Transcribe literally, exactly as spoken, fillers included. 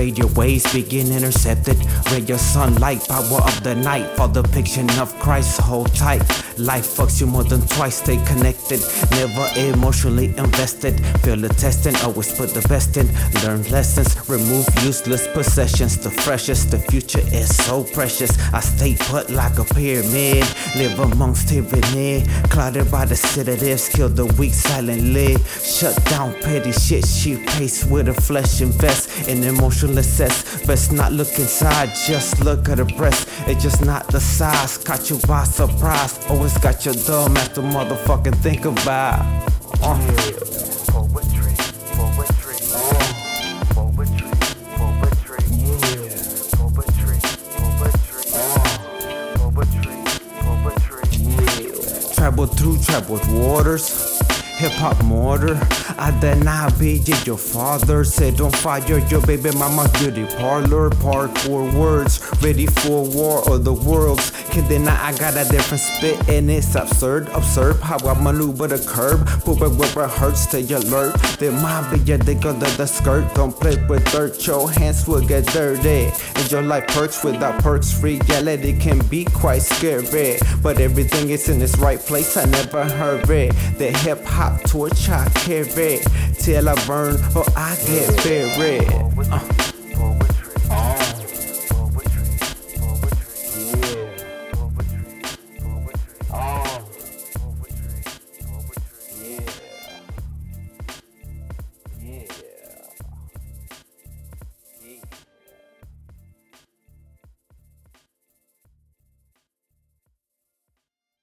your ways begin intercepted. Radio sunlight, power of the night. For the fiction of Christ, hold tight. Life fucks you more than twice, stay connected. Never emotionally invested. Feel the testing, always put the best in. Learn lessons, remove useless possessions. The freshest, the future is so precious. I stay put like a pyramid. Live amongst tyranny. Clouded by the sedatives, kill the weak silently. Shut down petty shit, she pace with her flesh. Invest in emotional assess. Best not look inside, just look at her breast. It's just not the size, caught you by surprise. Always got your dumb ass to motherfucking think about. uh. Poetry, poetry, poetry, poetry, poetry, poetry, poetry. Travel through troubled waters. Hip-hop mortar, I deny be your father. Said don't fire your baby mama's beauty parlor. Parkour words, ready for war or the world's. Can deny I got a different spit and it's absurd. Observe how I maneuver the curb. Put it where it hurts, stay alert. They might be your dick under the skirt. Don't play with dirt, your hands will get dirty. And your life perks without perks. Reality can be quite scary, but everything is in its right place, I never hurry. The hip-hop torch I carry till I burn or I get buried. uh.